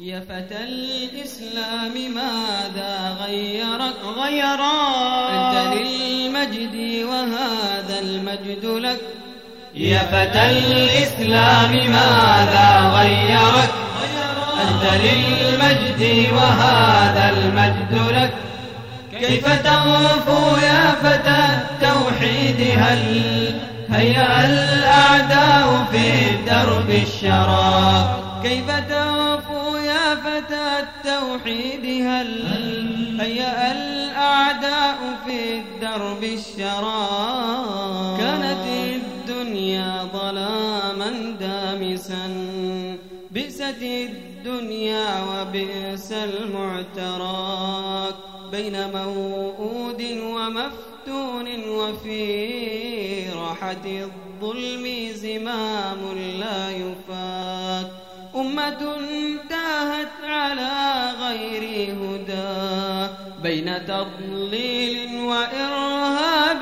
يا فتى الإسلام ماذا غيرك؟ أنت للمجد وهذا المجد لك. يا فتى الإسلام ماذا غيرك؟ أنت للمجد وهذا المجد لك. كيف تغفو يا فتى التوحيد؟ هل هيأ الأعداء في درب الشرى؟ كيف تغفو يا فتى التوحيد؟ هل هيأ الأعداء في درب الشرى؟ كانت الدنيا ظلاما دامسا، بئست الدنيا وبئس المعتراك، بين موؤود ومفتون وفي راحة الظلم زمام لا يفاك. أمة تاهت على غير هدى، بين تضليل وإرهاب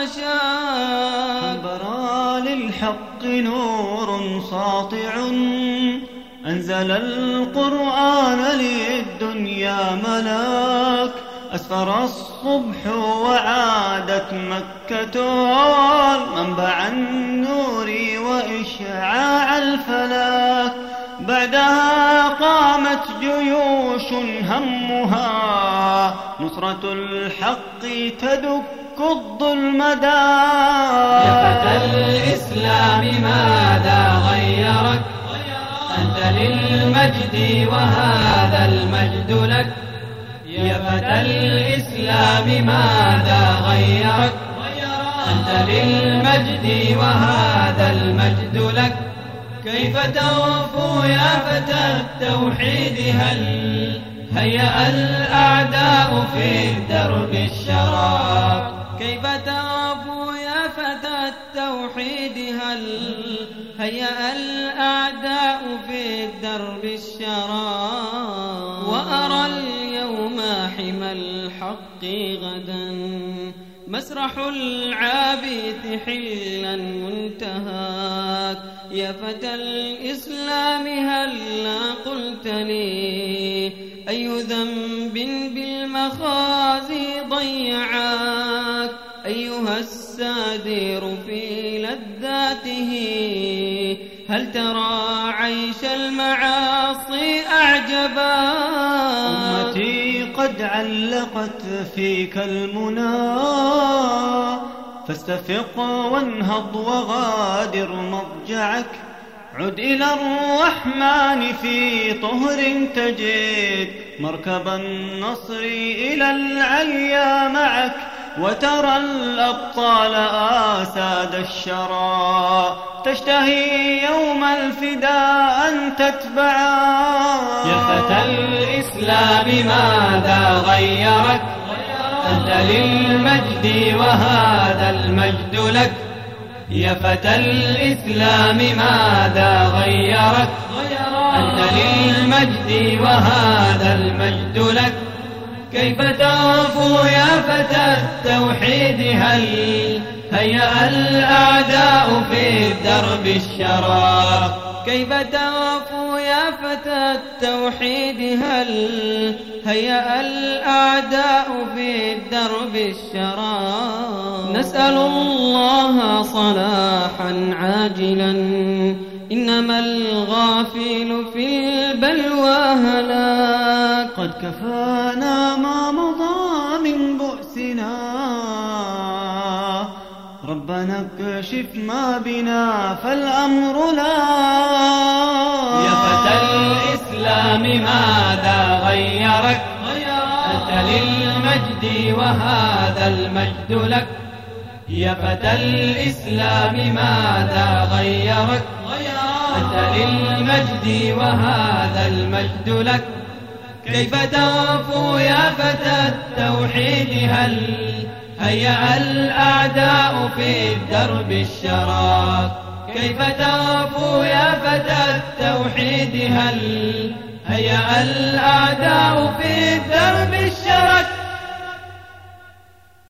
وشاك. برا للحق نور ساطع، أنزل القرآن للدنيا ملاك. أسفر الصبح وعادت مكة منبع النور وإشعاع الفلاك. بعدها قامت جيوش همها نصرة الحق تدك الظلم داك. يا فتى الإسلام ماذا غيرك؟ أنت للمجد وهذا المجد لك. يا فتى الإسلام ماذا غيرك؟ أنت للمجد وهذا المجد لك. كيف تغفو يا فتى التوحيد؟ هل هيأ الأعداء في درب الشرى؟ كيف تغفو يا فتى التوحيد؟ هل هيأ الأعداء في درب الشرى؟ وأرى اليوم حمى الحق غدا، مسرح العابث حلا منتهاك. يا فتى الإسلام هلا قلت لي أي ذنب بالمخازي ضيعاك؟ أيها السادير في لذاته، هل ترى عيش المعاصي أعجباك؟ أمتي قد علقت فيك المنى، فاستفق وانهض وغادر مضجعك. عد إلى الرحمن في طهر تجد مركب النصر إلى العليا معك. وترى الأبطال آساد الشرى تشتهي يوم الفداء أن تتبعا. يا فتى الإسلام ماذا غيرك؟ أنت للمجد وهذا المجد لك. يا فتى الإسلام ماذا غيرك؟ أنت للمجد وهذا المجد لك. كيف تغفو يا فتى التوحيد؟ هل هيأ الأعداء في درب الشرى؟ كيف تغفو يا فتى التوحيد؟ هل هيأ الأعداء في درب الشرى؟ نسأل الله صلاحا عاجلا، إنما الغافل في البلوى هلاك. قد كفانا ما مضى من بؤسنا، ربنا اكشف ما بنا فالأمر لا. يا فتى الإسلام ماذا غيرك؟ أنت للمجد وهذا المجد لك. يا فتى الإسلام ماذا غيرك؟ أنت للمجد وهذا المجد لك. كيف تغفو يا فتى التوحيد؟ هل هيأ الأعداء في درب الشرى؟ كيف تغفو يا فتى التوحيد؟ هل هيأ الأعداء في درب الشرى؟